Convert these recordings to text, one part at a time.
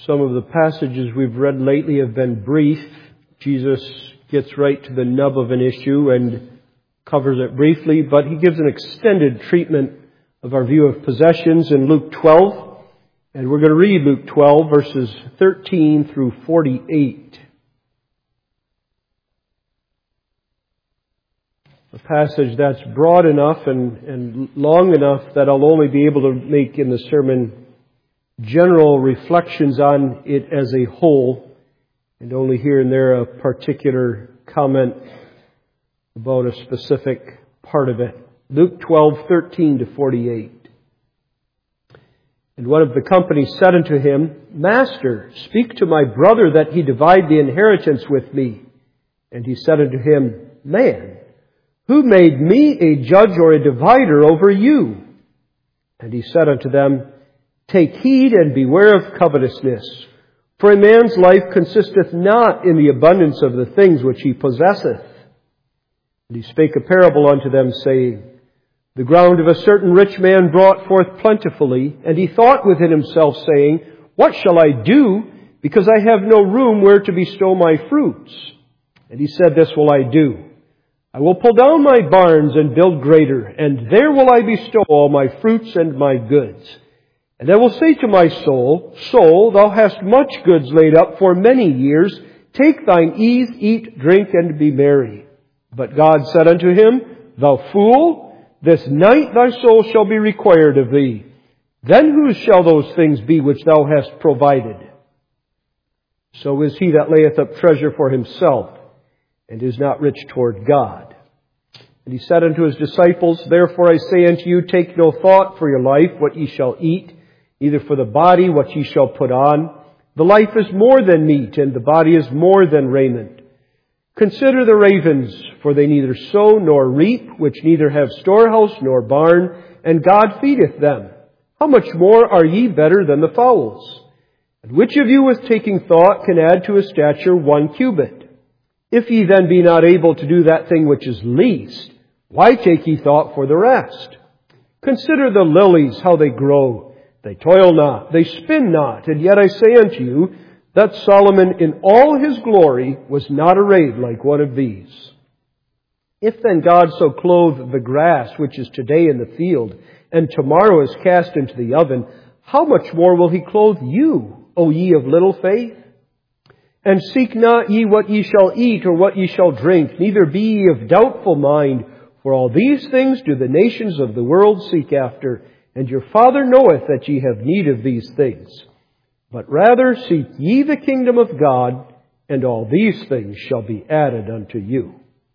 Some of the passages we've read lately have been brief. Jesus gets right to the nub of an issue and covers it briefly, but he gives an extended treatment of our view of possessions in Luke 12. And we're going to read Luke 12, verses 13 through 48. A passage that's broad enough and long enough that I'll only be able to make in the sermon general reflections on it as a whole, and only here and there a particular comment about a specific part of it. Luke 12:13 to 48. And one of the company said unto him, Master, speak to my brother that he divide the inheritance with me. And he said unto him, Man, who made me a judge or a divider over you? And he said unto them, Take heed and beware of covetousness, for a man's life consisteth not in the abundance of the things which he possesseth. And he spake a parable unto them, saying, The ground of a certain rich man brought forth plentifully, and he thought within himself, saying, What shall I do, because I have no room where to bestow my fruits? And he said, This will I do. I will pull down my barns and build greater, and there will I bestow all my fruits and my goods. And I will say to my soul, Soul, thou hast much goods laid up for many years. Take thine ease, eat, drink, and be merry. But God said unto him, Thou fool, this night thy soul shall be required of thee. Then whose shall those things be which thou hast provided? So is he that layeth up treasure for himself, and is not rich toward God. And he said unto his disciples, Therefore I say unto you, take no thought for your life, what ye shall eat, neither for the body what ye shall put on. The life is more than meat, and the body is more than raiment. Consider the ravens, for they neither sow nor reap, which neither have storehouse nor barn, and God feedeth them. How much more are ye better than the fowls? And which of you with taking thought can add to his stature 1 cubit? If ye then be not able to do that thing which is least, why take ye thought for the rest? Consider the lilies, how they grow. They toil not, they spin not, and yet I say unto you, that Solomon in all his glory was not arrayed like one of these. If then God so clothe the grass which is today in the field, and tomorrow is cast into the oven, how much more will he clothe you, O ye of little faith? And seek not ye what ye shall eat, or what ye shall drink, neither be ye of doubtful mind, for all these things do the nations of the world seek after, and your Father knoweth that ye have need of these things. But rather seek ye the kingdom of God, and all these things shall be added unto you.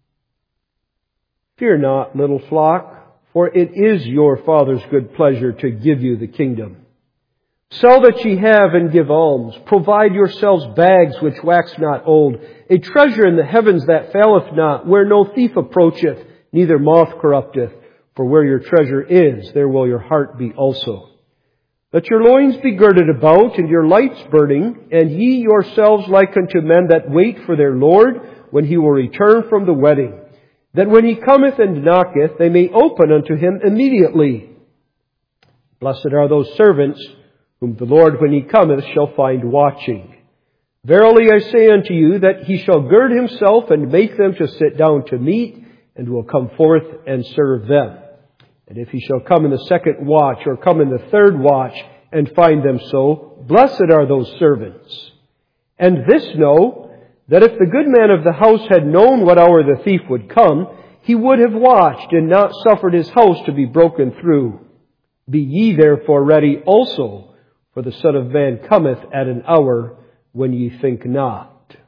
Fear not, little flock, for it is your Father's good pleasure to give you the kingdom. Sell that ye have and give alms. Provide yourselves bags which wax not old, a treasure in the heavens that faileth not, where no thief approacheth, neither moth corrupteth. For where your treasure is, there will your heart be also. Let your loins be girded about, and your lights burning, and ye yourselves like unto men that wait for their Lord, when he will return from the wedding, that when he cometh and knocketh, they may open unto him immediately. Blessed are those servants, whom the Lord, when he cometh, shall find watching. Verily I say unto you, that he shall gird himself, and make them to sit down to meat, and will come forth and serve them. And if he shall come in the second watch, or come in the third watch, and find them so, blessed are those servants. And this know, that if the good man of the house had known what hour the thief would come, he would have watched, and not suffered his house to be broken through. Be ye therefore ready also, for the Son of Man cometh at an hour when ye think not.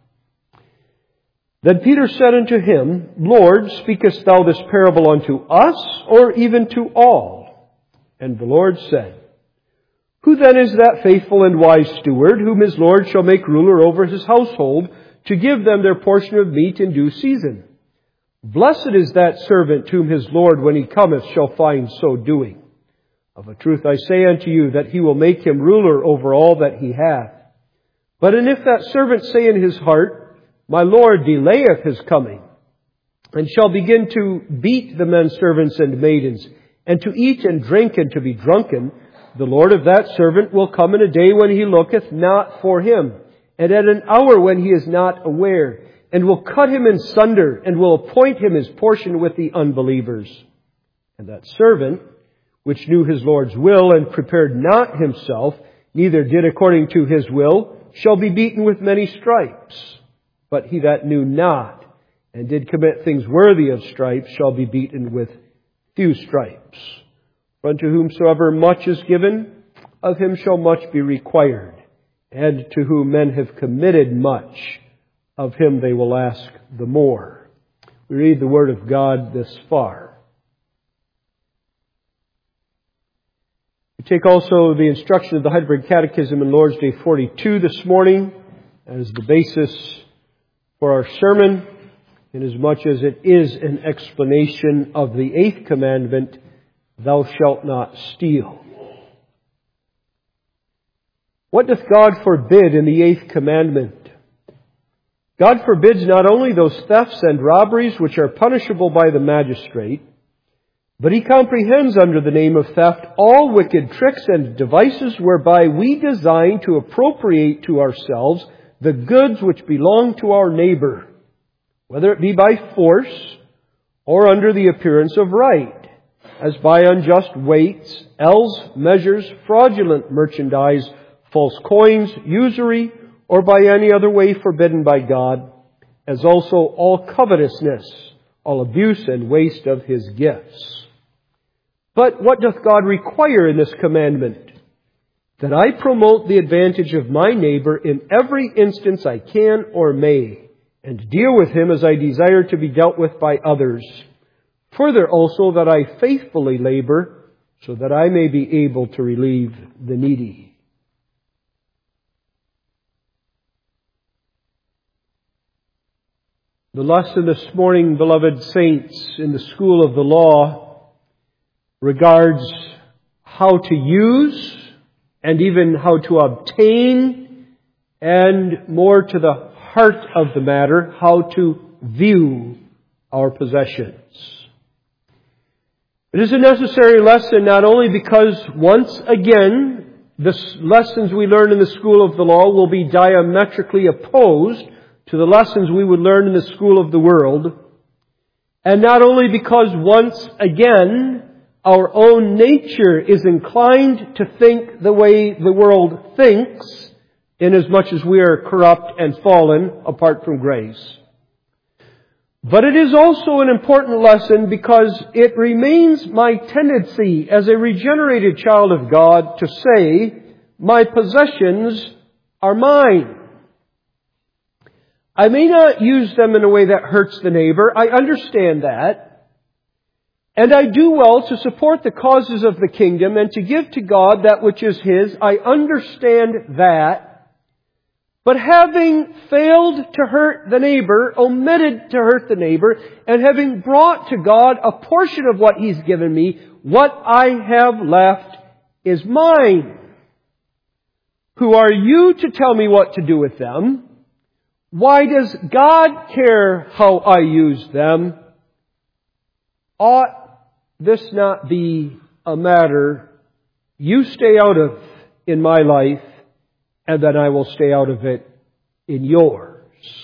Then Peter said unto him, Lord, speakest thou this parable unto us, or even to all? And the Lord said, Who then is that faithful and wise steward, whom his Lord shall make ruler over his household, to give them their portion of meat in due season? Blessed is that servant whom his Lord, when he cometh, shall find so doing. Of a truth I say unto you, that he will make him ruler over all that he hath. But and if that servant say in his heart, My Lord delayeth his coming, and shall begin to beat the men servants and maidens, and to eat and drink and to be drunken, the Lord of that servant will come in a day when he looketh not for him, and at an hour when he is not aware, and will cut him in sunder, and will appoint him his portion with the unbelievers. And that servant, which knew his Lord's will, and prepared not himself, neither did according to his will, shall be beaten with many stripes. But he that knew not, and did commit things worthy of stripes, shall be beaten with few stripes. For unto whomsoever much is given, of him shall much be required. And to whom men have committed much, of him they will ask the more. We read the Word of God this far. We take also the instruction of the Heidelberg Catechism in Lord's Day 42 this morning as the basis for our sermon, inasmuch as it is an explanation of the 8th commandment, thou shalt not steal. What doth God forbid in the 8th commandment? God forbids not only those thefts and robberies which are punishable by the magistrate, but He comprehends under the name of theft all wicked tricks and devices whereby we design to appropriate to ourselves the goods which belong to our neighbor, whether it be by force or under the appearance of right, as by unjust weights, ells, measures, fraudulent merchandise, false coins, usury, or by any other way forbidden by God, as also all covetousness, all abuse and waste of His gifts. But what doth God require in this commandment? That I promote the advantage of my neighbor in every instance I can or may, and deal with him as I desire to be dealt with by others. Further also that I faithfully labor, so that I may be able to relieve the needy. The lesson this morning, beloved saints, in the school of the law regards how to use and even how to obtain, and more to the heart of the matter, how to view our possessions. It is a necessary lesson not only because, once again, the lessons we learn in the school of the law will be diametrically opposed to the lessons we would learn in the school of the world, and not only because, once again, our own nature is inclined to think the way the world thinks, inasmuch as we are corrupt and fallen apart from grace. But it is also an important lesson because it remains my tendency as a regenerated child of God to say, my possessions are mine. I may not use them in a way that hurts the neighbor. I understand that. And I do well to support the causes of the kingdom and to give to God that which is His. I understand that. But having failed to hurt the neighbor, omitted to hurt the neighbor, and having brought to God a portion of what He's given me, what I have left is mine. Who are you to tell me what to do with them? Why does God care how I use them? Ought this not be a matter you stay out of in my life, and then I will stay out of it in yours?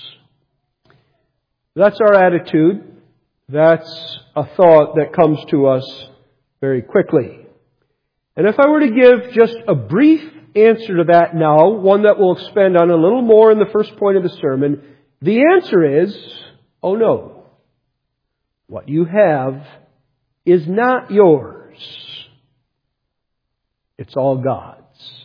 That's our attitude. That's a thought that comes to us very quickly. And if I were to give just a brief answer to that now, one that we'll expand on a little more in the first point of the sermon, the answer is, oh no. What you have is not yours. It's all God's.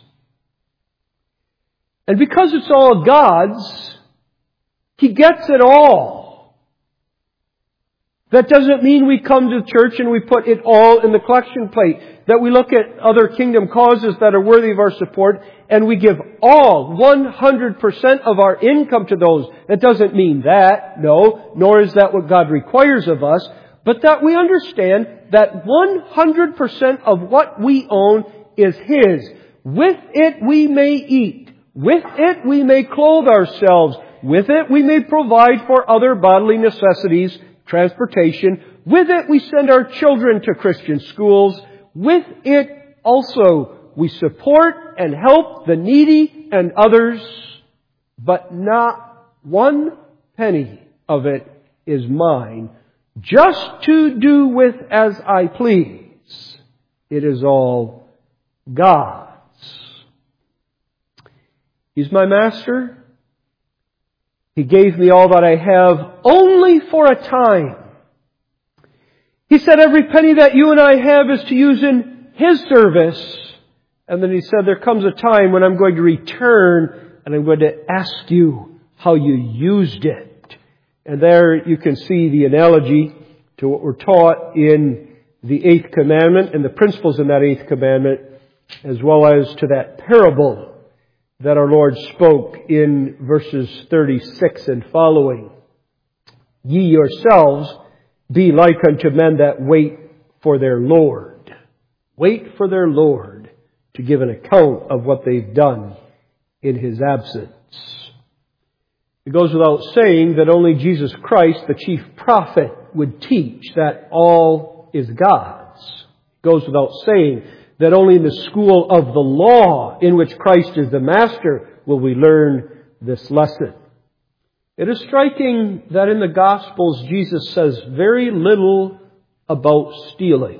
And because it's all God's, He gets it all. That doesn't mean we come to church and we put it all in the collection plate. That we look at other kingdom causes that are worthy of our support and we give all, 100% of our income to those. That doesn't mean that, no, nor is that what God requires of us. But that we understand that 100% of what we own is His. With it we may eat. With it we may clothe ourselves. With it we may provide for other bodily necessities, transportation. With it we send our children to Christian schools. With it also we support and help the needy and others, but not one penny of it is mine, just to do with as I please. It is all God's. He's my master. He gave me all that I have only for a time. He said every penny that you and I have is to use in His service. And then He said there comes a time when I'm going to return and I'm going to ask you how you used it. And there you can see the analogy to what we're taught in the 8th commandment and the principles in that 8th commandment, as well as to that parable that our Lord spoke in verses 36 and following. Ye yourselves be like unto men that wait for their Lord. Wait for their Lord to give an account of what they've done in His absence. It goes without saying that only Jesus Christ, the chief prophet, would teach that all is God's. It goes without saying that only in the school of the law, in which Christ is the master, will we learn this lesson. It is striking that in the Gospels Jesus says very little about stealing.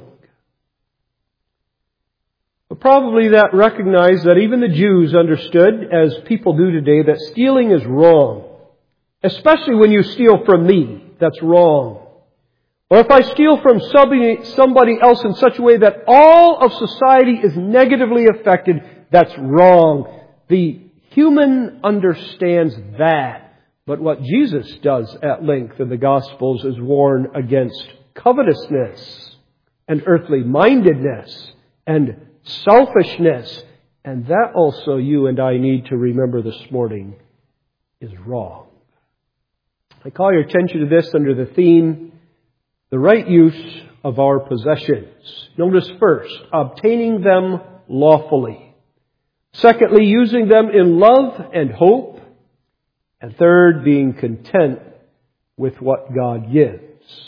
But probably that recognized that even the Jews understood, as people do today, that stealing is wrong. Especially when you steal from me, that's wrong. Or if I steal from somebody else in such a way that all of society is negatively affected, that's wrong. The human understands that. But what Jesus does at length in the Gospels is warn against covetousness and earthly mindedness and selfishness. And that also you and I need to remember this morning is wrong. I call your attention to this under the theme, the right use of our possessions. Notice first, obtaining them lawfully. Secondly, using them in love and hope. And third, being content with what God gives.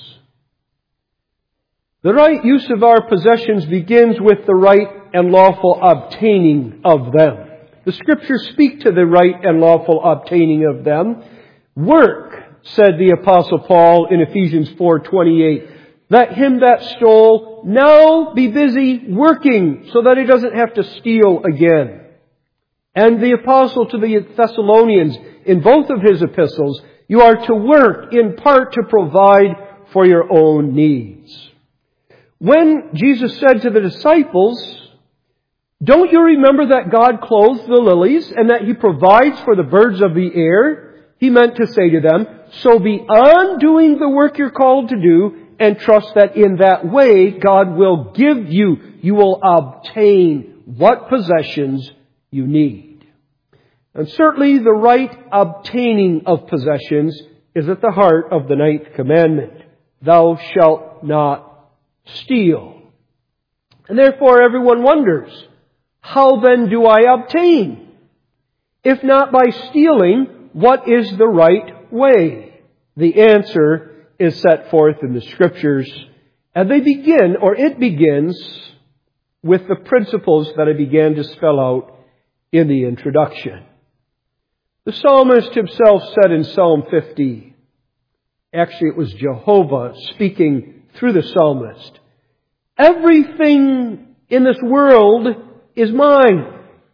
The right use of our possessions begins with the right and lawful obtaining of them. The Scriptures speak to the right and lawful obtaining of them. Work, said the Apostle Paul in Ephesians 4:28. Let him that stole now be busy working so that he doesn't have to steal again. And the Apostle to the Thessalonians, in both of his epistles, you are to work in part to provide for your own needs. When Jesus said to the disciples, don't you remember that God clothes the lilies and that He provides for the birds of the air? He meant to say to them, so be on doing the work you're called to do and trust that in that way God will give you. You will obtain what possessions you need. And certainly the right obtaining of possessions is at the heart of the 9th commandment. Thou shalt not steal. And therefore everyone wonders, how then do I obtain? If not by stealing, what is the right way? The answer is set forth in the Scriptures, and it begins with the principles that I began to spell out in the introduction. The psalmist himself said in Psalm 50, actually it was Jehovah speaking through the psalmist, everything in this world is mine.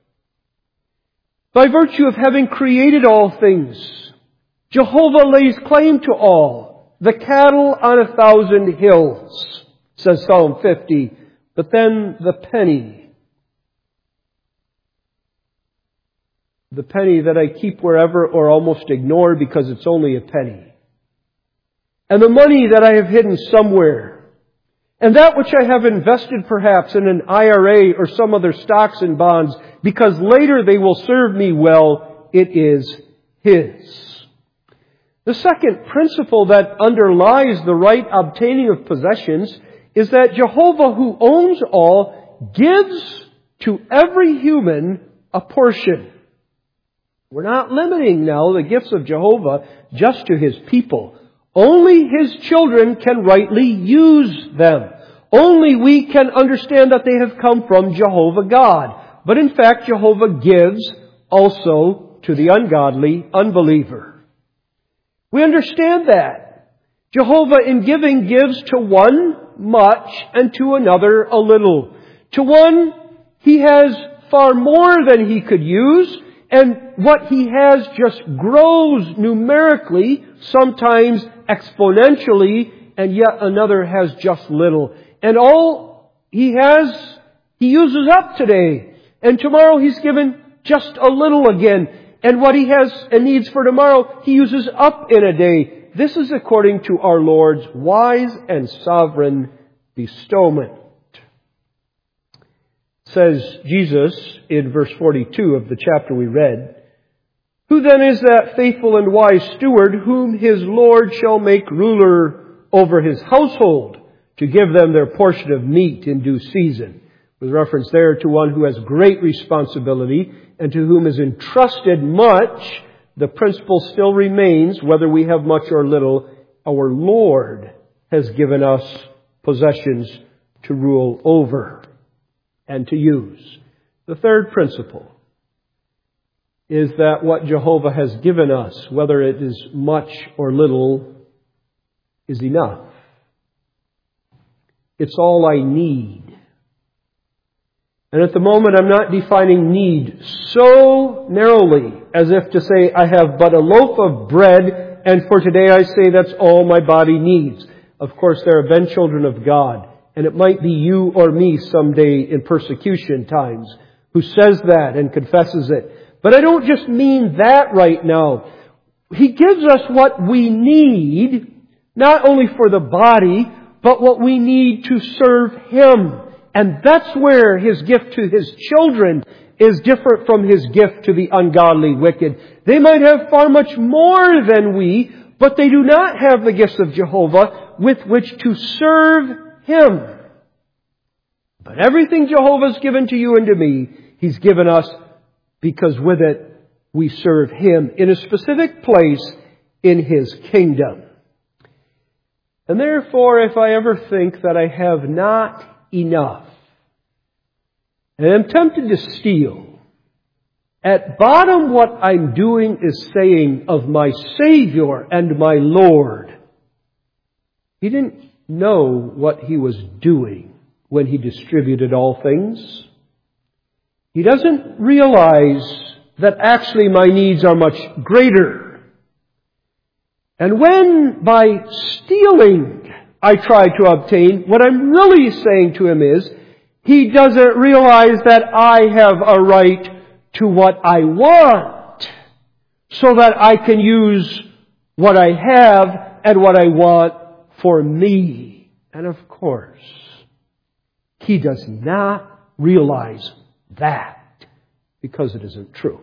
By virtue of having created all things, Jehovah lays claim to all, the cattle on 1,000 hills, says Psalm 50. But then the penny that I keep wherever or almost ignore because it's only a penny. And the money that I have hidden somewhere. And that which I have invested perhaps in an IRA or some other stocks and bonds because later they will serve me well, it is His. The second principle that underlies the right obtaining of possessions is that Jehovah, who owns all, gives to every human a portion. We're not limiting now the gifts of Jehovah just to His people. Only His children can rightly use them. Only we can understand that they have come from Jehovah God. but in fact Jehovah gives also to the ungodly unbeliever. We understand that. Jehovah in giving gives to one much and to another a little. To one, He has far more than he could use, and what he has just grows numerically, sometimes exponentially, and yet another has just little. And all he has, he uses up today. And tomorrow he's given just a little again. And what he has and needs for tomorrow, he uses up in a day. This is according to our Lord's wise and sovereign bestowment. Says Jesus in verse 42 of the chapter we read, "Who then is that faithful and wise steward whom his Lord shall make ruler over his household to give them their portion of meat in due season?" With reference there to one who has great responsibility and to whom is entrusted much, the principle still remains, whether we have much or little, our Lord has given us possessions to rule over and to use. The third principle is that what Jehovah has given us, whether it is much or little, is enough. It's all I need. And at the moment I'm not defining need so narrowly as if to say I have but a loaf of bread and for today I say that's all my body needs. Of course there have been children of God, and it might be you or me someday in persecution times who says that and confesses it. But I don't just mean that right now. He gives us what we need, not only for the body, but what we need to serve Him. And that's where His gift to His children is different from His gift to the ungodly wicked. They might have far much more than we, but they do not have the gifts of Jehovah with which to serve Him. But everything Jehovah's given to you and to me, He's given us because with it we serve Him in a specific place in His kingdom. And therefore, if I ever think that I have not enough, and I'm tempted to steal, at bottom what I'm doing is saying of my Savior and my Lord, He didn't know what He was doing when He distributed all things. He doesn't realize that actually my needs are much greater. And when by stealing I try to obtain, what I'm really saying to Him is, He doesn't realize that I have a right to what I want, so that I can use what I have and what I want for me. And of course, He does not realize that because it isn't true.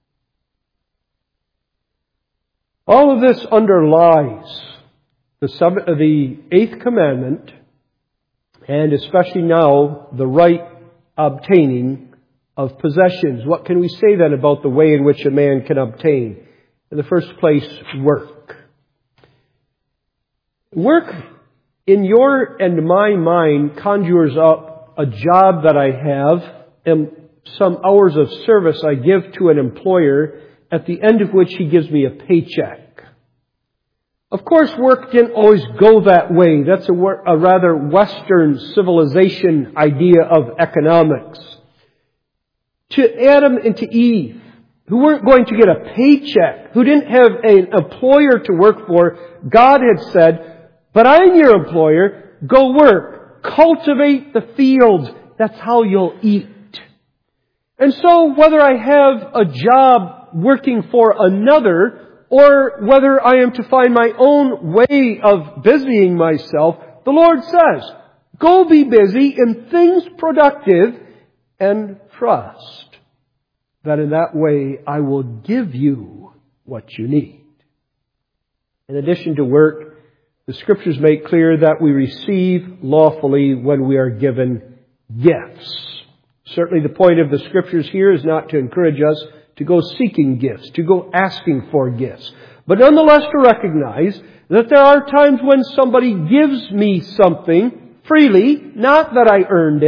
All of this underlies the eighth commandment, and especially now the right obtaining of possessions. What can we say then about the way in which a man can obtain? In the first place, work. Work in your and my mind conjures up a job that I have and some hours of service I give to an employer, at the end of which he gives me a paycheck. Of course, work didn't always go that way. That's a rather Western civilization idea of economics. To Adam and to Eve, who weren't going to get a paycheck, who didn't have an employer to work for, God had said, "But I'm your employer. Go work. Cultivate the fields. That's how you'll eat." And so whether I have a job working for another, or whether I am to find my own way of busying myself, the Lord says, go be busy in things productive and trust that in that way I will give you what you need. In addition to work, the Scriptures make clear that we receive lawfully when we are given gifts. Certainly the point of the Scriptures here is not to encourage us to go seeking gifts, to go asking for gifts, but nonetheless to recognize that there are times when somebody gives me something freely, not that I earned it,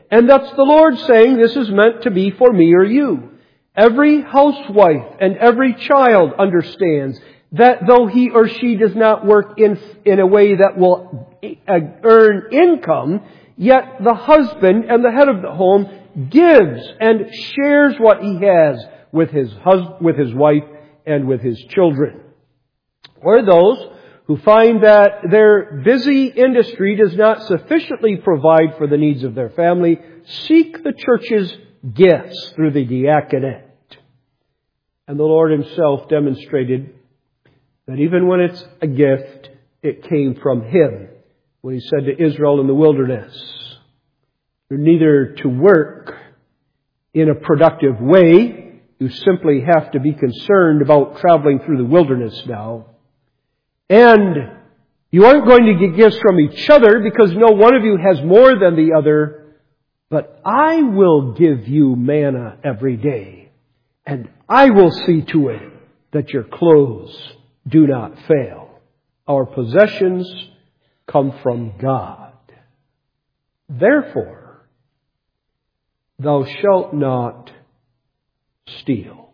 And that's the Lord saying, this is meant to be for me or you. Every housewife and every child understands that though he or she does not work in a way that will earn income, yet the husband and the head of the home gives and shares what he has with his wife and with his children. Or those who find that their busy industry does not sufficiently provide for the needs of their family, seek the church's gifts through the diaconate. And the Lord Himself demonstrated that even when it's a gift, it came from Him. When He said to Israel in the wilderness, you're neither to work in a productive way, you simply have to be concerned about traveling through the wilderness now. And you aren't going to get gifts from each other because no one of you has more than the other, but I will give you manna every day. And I will see to it that your clothes do not fail. Our possessions come from God. Therefore, thou shalt not steal.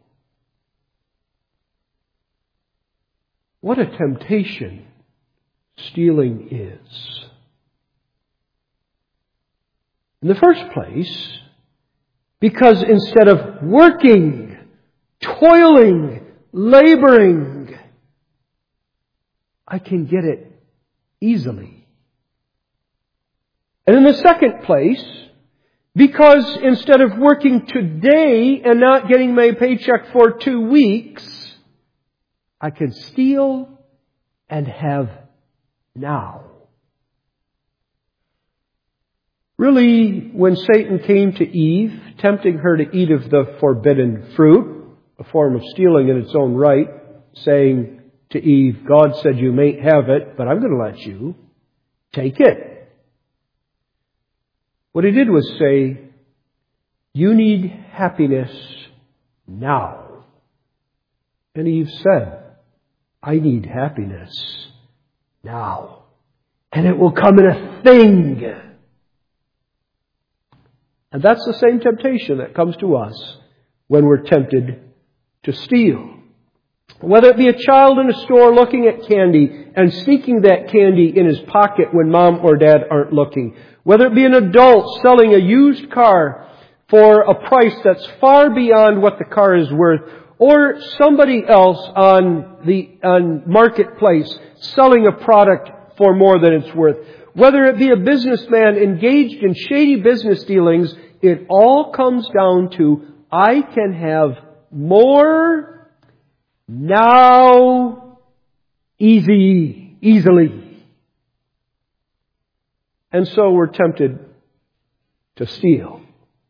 What a temptation stealing is. In the first place, because instead of working, toiling, laboring, I can get it easily. And in the second place, because instead of working today and not getting my paycheck for 2 weeks, I can steal and have now. Really, when Satan came to Eve, tempting her to eat of the forbidden fruit, a form of stealing in its own right, saying to Eve, God said you may have it, but I'm going to let you take it. What he did was say, you need happiness now. And Eve said, I need happiness now. And it will come in a thing. And that's the same temptation that comes to us when we're tempted to steal. Whether it be a child in a store looking at candy and sneaking that candy in his pocket when mom or dad aren't looking. Whether it be an adult selling a used car for a price that's far beyond what the car is worth. Or somebody else on marketplace selling a product for more than it's worth. Whether it be a businessman engaged in shady business dealings, it all comes down to, I can have more now easily. And so we're tempted to steal.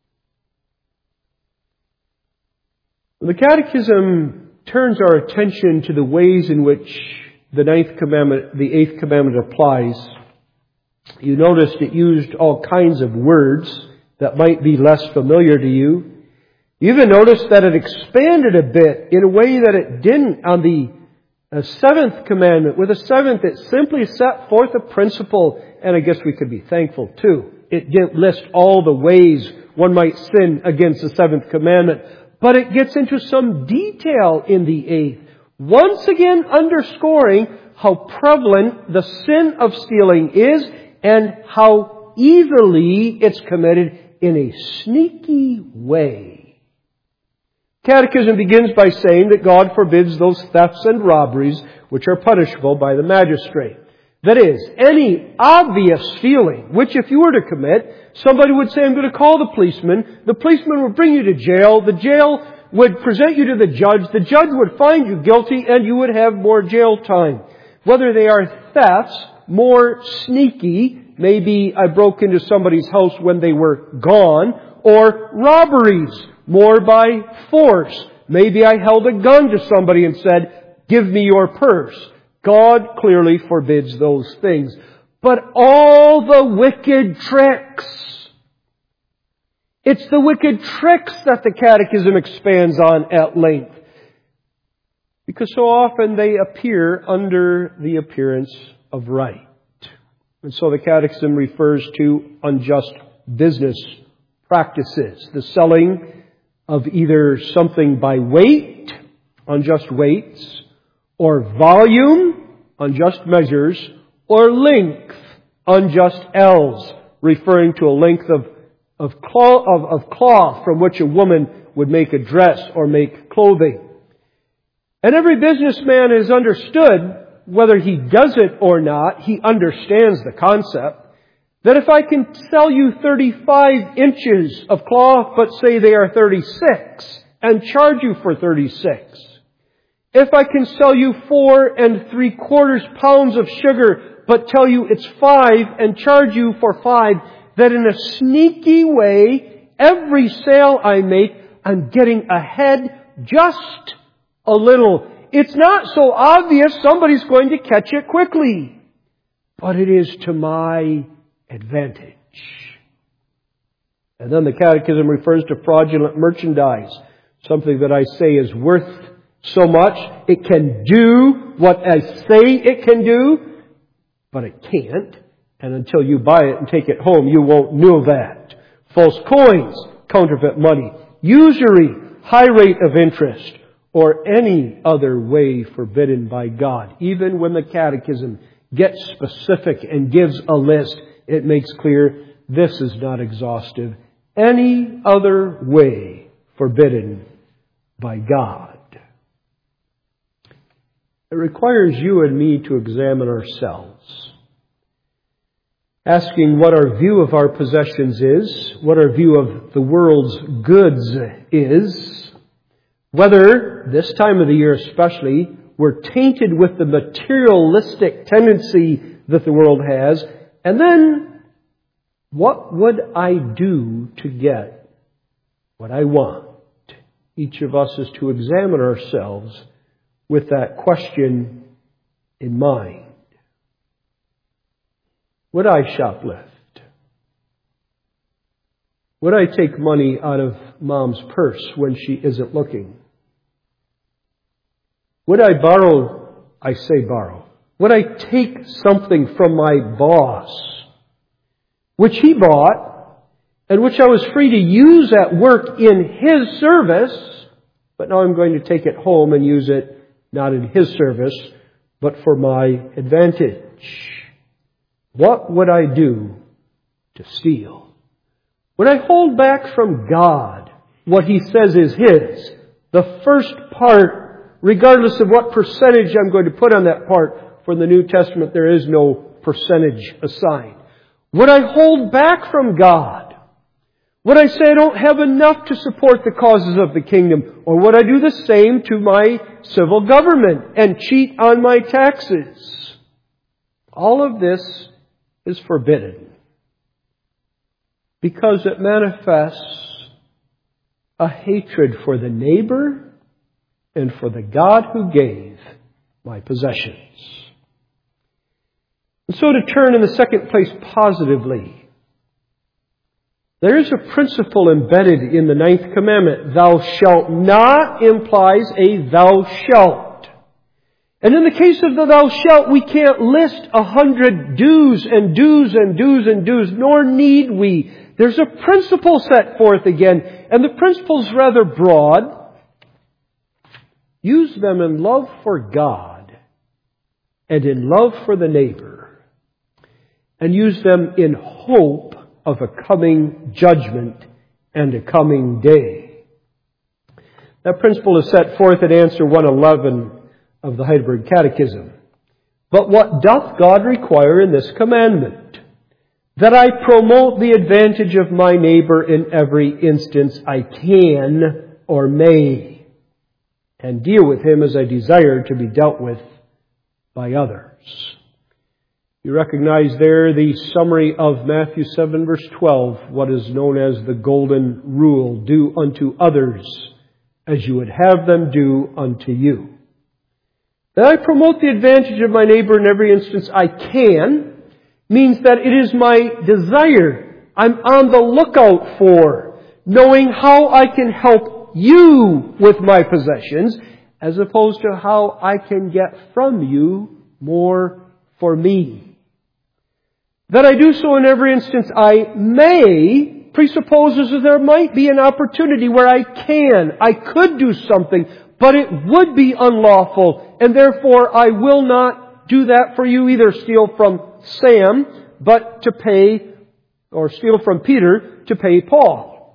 The Catechism turns our attention to the ways in which the 8th commandment applies. You noticed it used all kinds of words that might be less familiar to you. You even noticed that it expanded a bit in a way that it didn't on the 7th commandment. With the 7th, it simply set forth a principle, and I guess we could be thankful too. It didn't list all the ways one might sin against the 7th commandment. But it gets into some detail in the 8th, once again underscoring how prevalent the sin of stealing is and how easily it's committed in a sneaky way. Catechism begins by saying that God forbids those thefts and robberies which are punishable by the magistrate. That is, any obvious stealing, which if you were to commit, somebody would say, I'm going to call the policeman. The policeman would bring you to jail. The jail would present you to the judge. The judge would find you guilty and you would have more jail time. Whether they are thefts, more sneaky, maybe I broke into somebody's house when they were gone, or robberies, more by force. Maybe I held a gun to somebody and said, give me your purse. God clearly forbids those things. But all the wicked tricks. It's the wicked tricks that the Catechism expands on at length. Because so often they appear under the appearance of right. And so the Catechism refers to unjust business practices. The selling of either something by weight, unjust weights, or volume, unjust measures, or length, unjust ells, referring to a length of cloth from which a woman would make a dress or make clothing. And every businessman has understood, whether he does it or not, he understands the concept, that if I can sell you 35 inches of cloth, but say they are 36, and charge you for 36, if I can sell you 4 3/4 pounds of sugar, but tell you it's 5 and charge you for 5, that in a sneaky way, every sale I make, I'm getting ahead just a little. It's not so obvious somebody's going to catch it quickly, but it is to my advantage. And then the Catechism refers to fraudulent merchandise, something that I say is worth so much, it can do what I say it can do, but it can't. And until you buy it and take it home, you won't know that. False coins, counterfeit money, usury, high rate of interest, or any other way forbidden by God. Even when the Catechism gets specific and gives a list, it makes clear this is not exhaustive. Any other way forbidden by God. It requires you and me to examine ourselves, asking what our view of our possessions is, what our view of the world's goods is, whether, this time of the year especially, we're tainted with the materialistic tendency that the world has, and then, what would I do to get what I want? Each of us is to examine ourselves with that question in mind. Would I shoplift? Would I take money out of Mom's purse when she isn't looking? Would I borrow? I say borrow. Would I take something from my boss, which he bought, and which I was free to use at work in his service, but now I'm going to take it home and use it not in his service, but for my advantage? What would I do to steal? Would I hold back from God what He says is His? The first part, regardless of what percentage I'm going to put on that part, for the New Testament there is no percentage assigned. Would I hold back from God? Would I say I don't have enough to support the causes of the kingdom? Or would I do the same to my civil government and cheat on my taxes? All of this is forbidden because it manifests a hatred for the neighbor and for the God who gave my possessions. And so to turn in the second place positively, there is a principle embedded in the 9th commandment. Thou shalt not implies a thou shalt. And in the case of the thou shalt, we can't list 100 do's and do's and do's and do's, nor need we. There's a principle set forth again, and the principle's rather broad. Use them in love for God and in love for the neighbor, and use them in hope of a coming judgment and a coming day. That principle is set forth in answer 111 of the Heidelberg Catechism. But what doth God require in this commandment? That I promote the advantage of my neighbor in every instance I can or may, and deal with him as I desire to be dealt with by others. You recognize there the summary of Matthew 7 verse 12, what is known as the golden rule. Do unto others as you would have them do unto you. That I promote the advantage of my neighbor in every instance I can means that it is my desire, I'm on the lookout for, knowing how I can help you with my possessions, as opposed to how I can get from you more for me. That I do so in every instance I may presupposes that there might be an opportunity where I could do something, but it would be unlawful, and therefore I will not do that for you either. Steal from Sam, but to pay, or steal from Peter to pay Paul.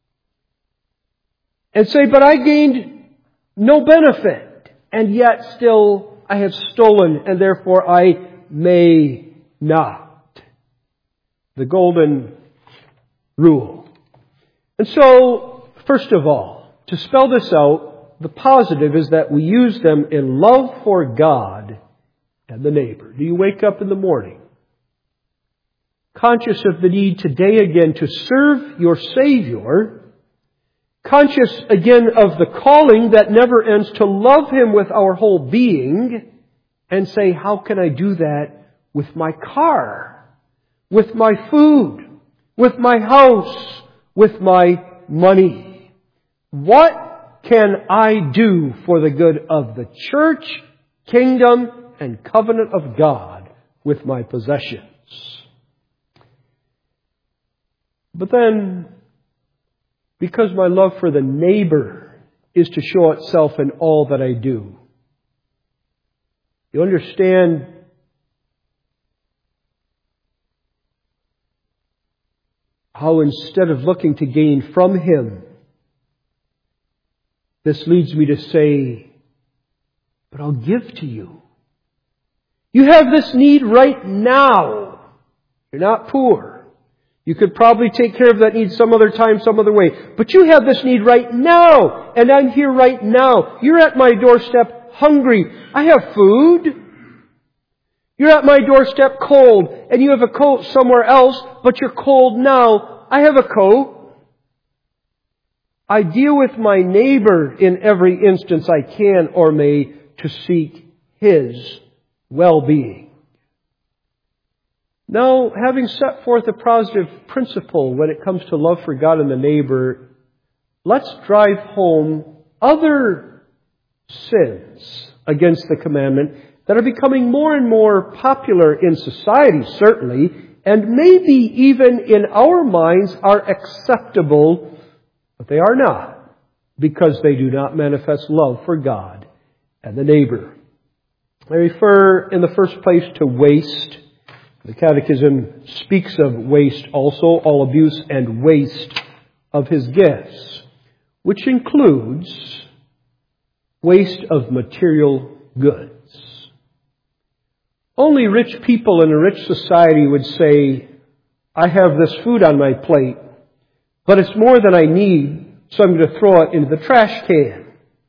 And say, but I gained no benefit, and yet still I have stolen, and therefore I may not. The golden rule. And so, first of all, to spell this out, the positive is that we use them in love for God and the neighbor. Do you wake up in the morning conscious of the need today again to serve your Savior, conscious again of the calling that never ends to love Him with our whole being, and say, how can I do that with my car, with my food, with my house, with my money? What can I do for the good of the church, kingdom, and covenant of God with my possessions? But then, because my love for the neighbor is to show itself in all that I do, you understand how instead of looking to gain from Him, this leads me to say, but I'll give to you. You have this need right now. You're not poor. You could probably take care of that need some other time, some other way. But you have this need right now. And I'm here right now. You're at my doorstep hungry. I have food. You're at my doorstep cold. And you have a coat somewhere else, but you're cold now. I have a coat. I deal with my neighbor in every instance I can or may to seek his well-being. Now, having set forth a positive principle when it comes to love for God and the neighbor, let's drive home other sins against the commandment that are becoming more and more popular in society, certainly, and maybe even in our minds are acceptable, but they are not, because they do not manifest love for God and the neighbor. I refer in the first place to waste. The Catechism speaks of waste also, all abuse and waste of His gifts, which includes waste of material goods. Only rich people in a rich society would say, I have this food on my plate, but it's more than I need, so I'm going to throw it into the trash can.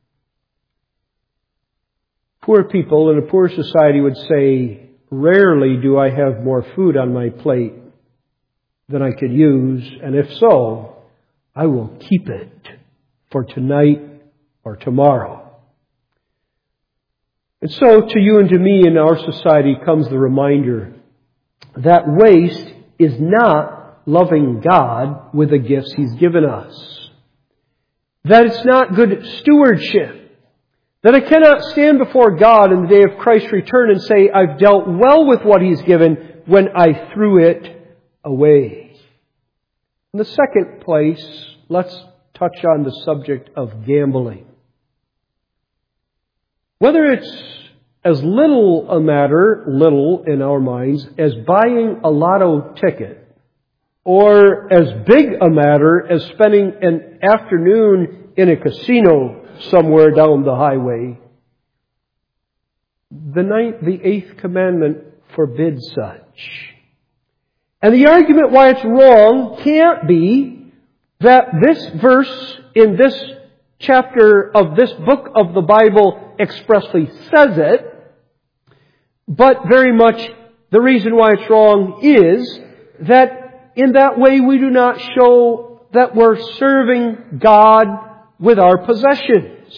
Poor people in a poor society would say, rarely do I have more food on my plate than I could use, and if so, I will keep it for tonight or tomorrow. And so to you and to me in our society comes the reminder that waste is not loving God with the gifts He's given us. That it's not good stewardship. That I cannot stand before God in the day of Christ's return and say, I've dealt well with what He's given when I threw it away. In the second place, let's touch on the subject of gambling. Whether it's as little a matter, little in our minds, as buying a lotto ticket, or as big a matter as spending an afternoon in a casino somewhere down the highway, the eighth commandment forbids such. And the argument why it's wrong can't be that this verse in this chapter of this book of the Bible expressly says it, but very much the reason why it's wrong is that in that way we do not show that we're serving God with our possessions.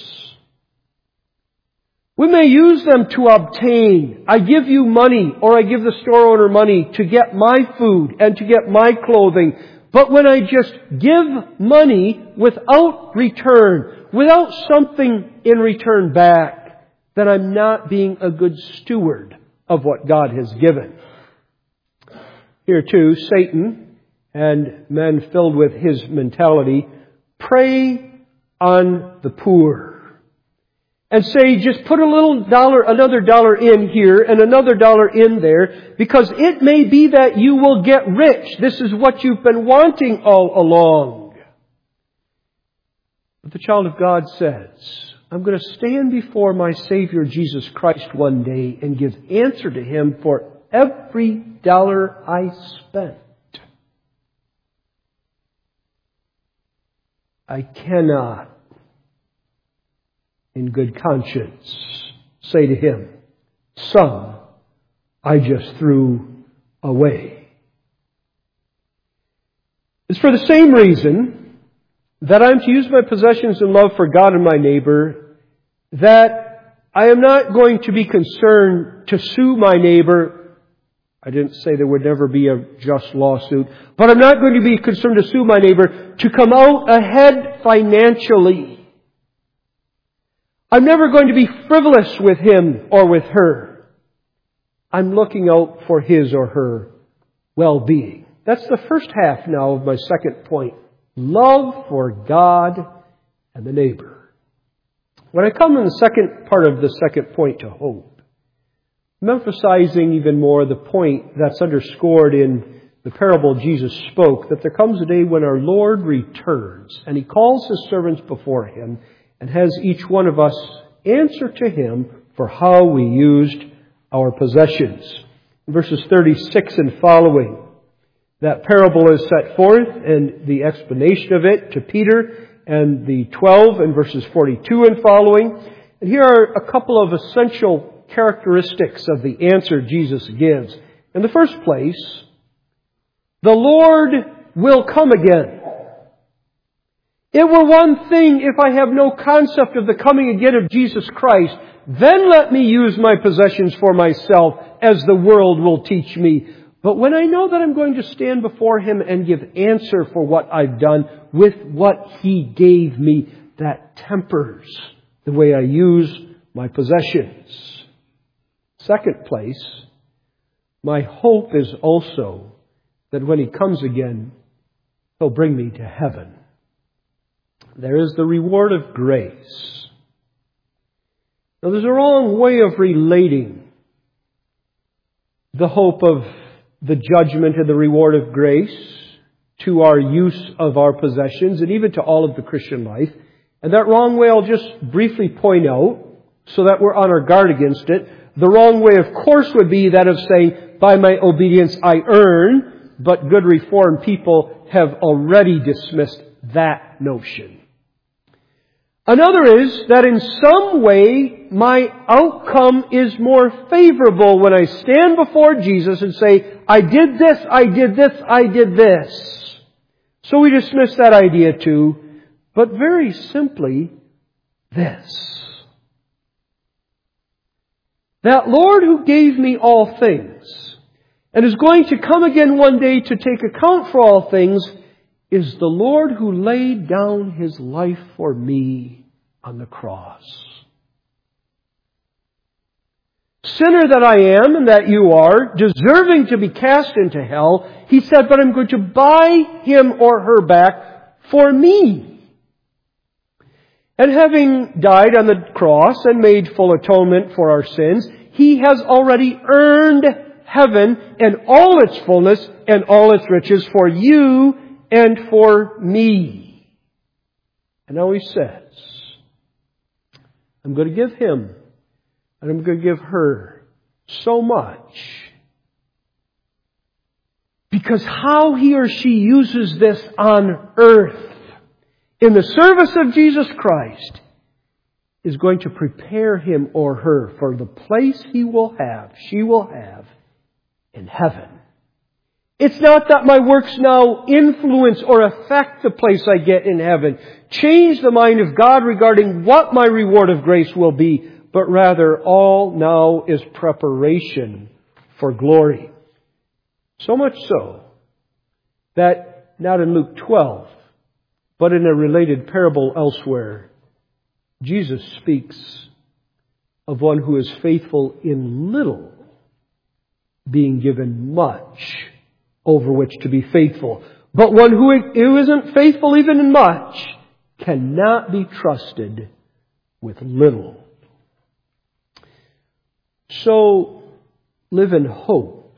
We may use them to obtain. I give you money, or I give the store owner money to get my food and to get my clothing. But when I just give money without return, without something in return back, then I'm not being a good steward of what God has given. Here too, Satan and men filled with his mentality prey on the poor and say, just put another dollar in here and another dollar in there, because it may be that you will get rich. This is what you've been wanting all along. But the child of God says, I'm going to stand before my Savior Jesus Christ one day and give answer to Him for every dollar I spent. I cannot, in good conscience, say to Him, some I just threw away. It's for the same reason that I'm to use my possessions in love for God and my neighbor, that I am not going to be concerned to sue my neighbor. I didn't say there would never be a just lawsuit, but I'm not going to be concerned to sue my neighbor to come out ahead financially. I'm never going to be frivolous with him or with her. I'm looking out for his or her well-being. That's the first half now of my second point. Love for God and the neighbor. When I come in the second part of the second point to hope, I'm emphasizing even more the point that's underscored in the parable Jesus spoke, that there comes a day when our Lord returns and He calls His servants before Him and has each one of us answer to Him for how we used our possessions. In verses 36 and following, that parable is set forth and the explanation of it to Peter, and the 12 in verses 42 and following. And here are a couple of essential characteristics of the answer Jesus gives. In the first place, the Lord will come again. It were one thing if I have no concept of the coming again of Jesus Christ, then let me use my possessions for myself as the world will teach me. But when I know that I'm going to stand before Him and give answer for what I've done with what He gave me, that tempers the way I use my possessions. Second place, my hope is also that when He comes again, He'll bring me to heaven. There is the reward of grace. Now, there's a wrong way of relating the hope of the judgment and the reward of grace to our use of our possessions and even to all of the Christian life. And that wrong way I'll just briefly point out so that we're on our guard against it. The wrong way, of course, would be that of saying, by my obedience I earn, but good Reformed people have already dismissed that notion. Another is that in some way my outcome is more favorable when I stand before Jesus and say, I did this, I did this, I did this. So we dismiss that idea too, but very simply this. That Lord who gave me all things and is going to come again one day to take account for all things is the Lord who laid down His life for me on the cross. Sinner that I am and that you are, deserving to be cast into hell, He said, but I'm going to buy him or her back for me. And having died on the cross and made full atonement for our sins, He has already earned heaven and all its fullness and all its riches for you and for me. And now He says, I'm going to give him and I'm going to give her so much, because how he or she uses this on earth in the service of Jesus Christ is going to prepare him or her for the place she will have in heaven. It's not that my works now influence or affect the place I get in heaven, change the mind of God regarding what my reward of grace will be, but rather all now is preparation for glory. So much so that not in Luke 12, but in a related parable elsewhere, Jesus speaks of one who is faithful in little being given much over which to be faithful. But one who isn't faithful even in much cannot be trusted with little. So, live in hope.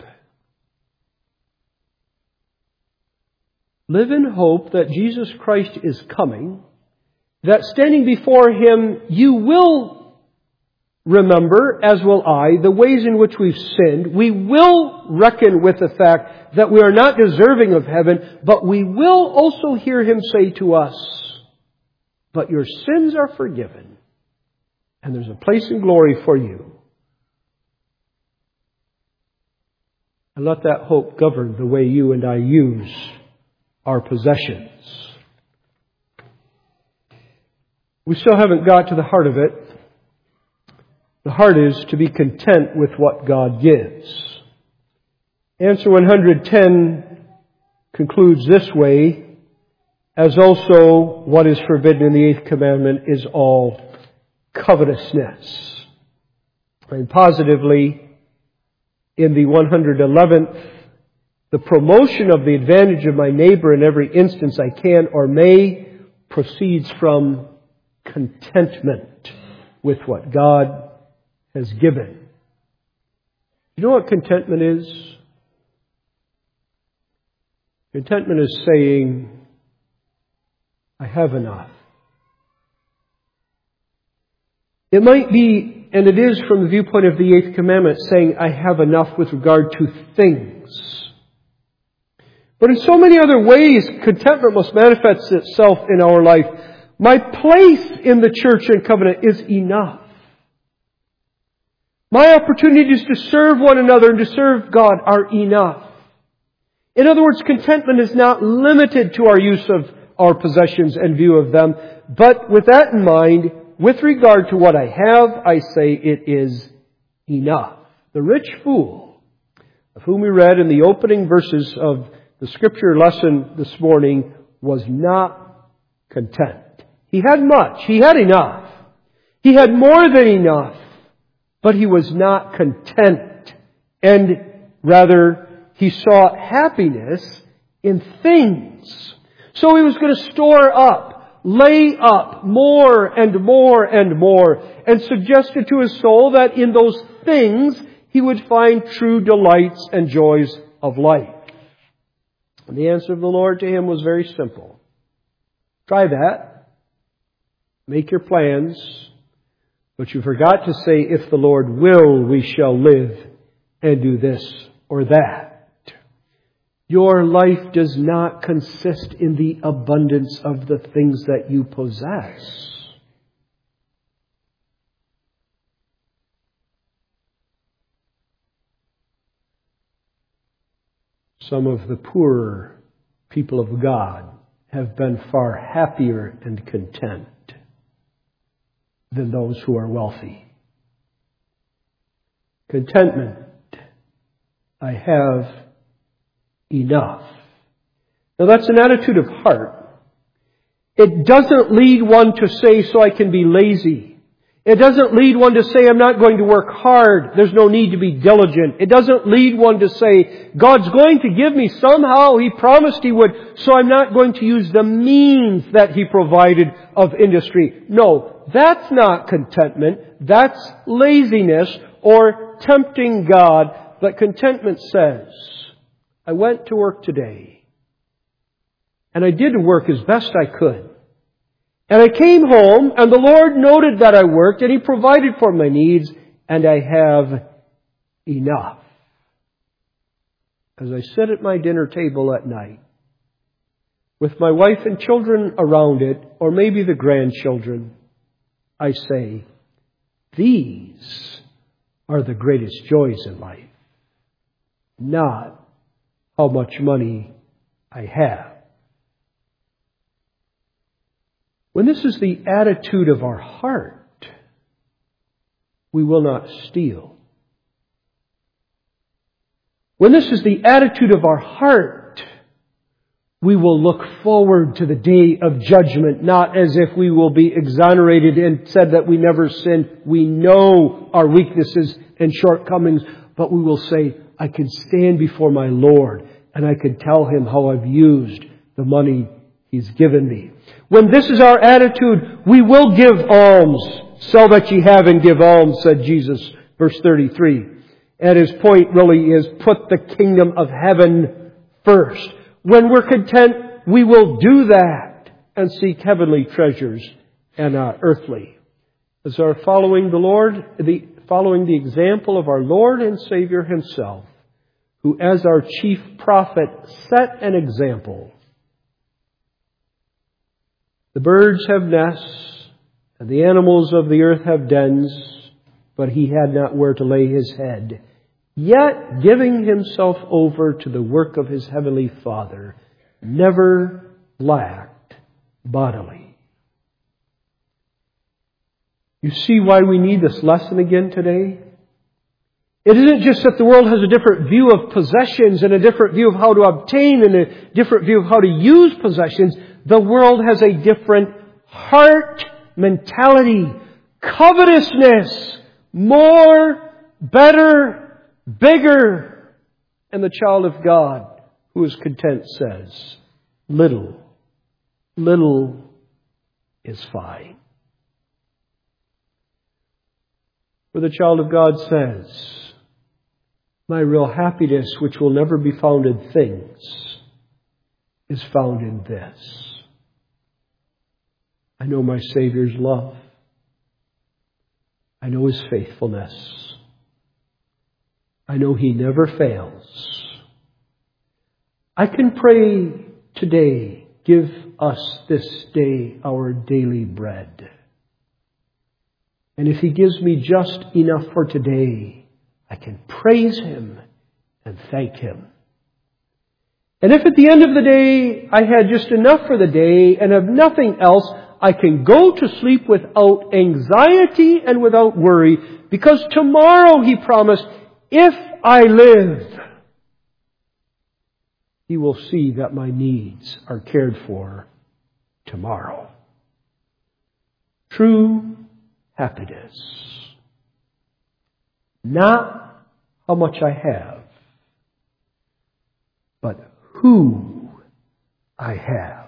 Live in hope that Jesus Christ is coming, that standing before Him you will remember, as will I, the ways in which we've sinned. We will reckon with the fact that we are not deserving of heaven, but we will also hear Him say to us, "But your sins are forgiven, and there's a place in glory for you." And let that hope govern the way you and I use our possessions. We still haven't got to the heart of it. The heart is to be content with what God gives. Answer 110 concludes this way, as also what is forbidden in the 8th commandment is all covetousness. And positively, in the 111th, the promotion of the advantage of my neighbor in every instance I can or may proceeds from contentment with what God has given. You know what contentment is? Contentment is saying, I have enough. It might be, and it is from the viewpoint of the 8th commandment, saying I have enough with regard to things. But in so many other ways, contentment must manifest itself in our life. My place in the church and covenant is enough. My opportunities to serve one another and to serve God are enough. In other words, contentment is not limited to our use of our possessions and view of them. But with that in mind, with regard to what I have, I say it is enough. The rich fool, of whom we read in the opening verses of the scripture lesson this morning, was not content. He had much. He had enough. He had more than enough. But he was not content. And rather, he sought happiness in things. So he was going to store up, lay up more and more and more, and suggested to his soul that in those things he would find true delights and joys of life. And the answer of the Lord to him was very simple. Try that. Make your plans. But you forgot to say, if the Lord will, we shall live and do this or that. Your life does not consist in the abundance of the things that you possess. Some of the poorer people of God have been far happier and content than those who are wealthy. Contentment. I have enough. Now that's an attitude of heart. It doesn't lead one to say, so I can be lazy. It doesn't lead one to say, I'm not going to work hard. There's no need to be diligent. It doesn't lead one to say, God's going to give me somehow. He promised He would, so I'm not going to use the means that He provided of industry. No, that's not contentment. That's laziness or tempting God. But contentment says, I went to work today, and I did work as best I could. And I came home, and the Lord noted that I worked, and He provided for my needs, and I have enough. As I sit at my dinner table at night, with my wife and children around it, or maybe the grandchildren, I say, these are the greatest joys in life, not how much money I have. When this is the attitude of our heart, we will not steal. When this is the attitude of our heart, we will look forward to the day of judgment, not as if we will be exonerated and said that we never sinned. We know our weaknesses and shortcomings, but we will say, I can stand before my Lord And I can tell Him how I've used the money He's given me. When this is our attitude, we will give alms. Sell that ye have and give alms, said Jesus, verse 33. And His point really is put the kingdom of heaven first. When we're content, we will do that and seek heavenly treasures and not earthly. As our following the example of our Lord and Savior Himself, who as our chief prophet set an example. The birds have nests, and the animals of the earth have dens, but He had not where to lay His head. Yet, giving Himself over to the work of His heavenly Father, never lacked bodily. You see why we need this lesson again today? It isn't just that the world has a different view of possessions and a different view of how to obtain and a different view of how to use possessions. The world has a different heart mentality, covetousness, more, better, bigger. And the child of God who is content says, little is fine. For the child of God says, my real happiness, which will never be found in things, is found in this. I know my Savior's love. I know His faithfulness. I know He never fails. I can pray today, give us this day our daily bread. And if He gives me just enough for today, I can praise Him and thank Him. And if at the end of the day I had just enough for the day and have nothing else, I can go to sleep without anxiety and without worry, because tomorrow He promised, if I live, He will see that my needs are cared for tomorrow. True happiness. Not how much I have, but who I have.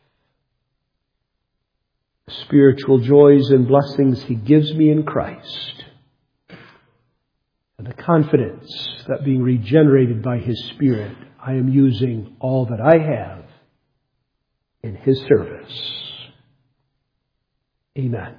The spiritual joys and blessings He gives me in Christ. And the confidence that being regenerated by His Spirit, I am using all that I have in His service. Amen.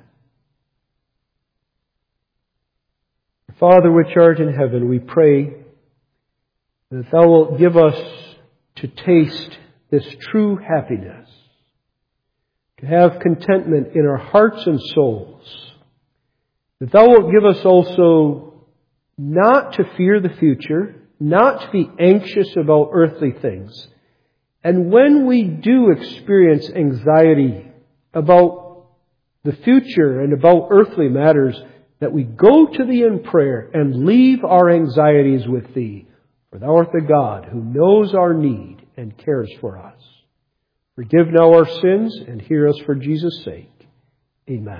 Father which art in heaven, we pray that Thou wilt give us to taste this true happiness, to have contentment in our hearts and souls, that Thou wilt give us also not to fear the future, not to be anxious about earthly things. And when we do experience anxiety about the future and about earthly matters, that we go to Thee in prayer and leave our anxieties with Thee. For Thou art the God who knows our need and cares for us. Forgive now our sins and hear us for Jesus' sake. Amen.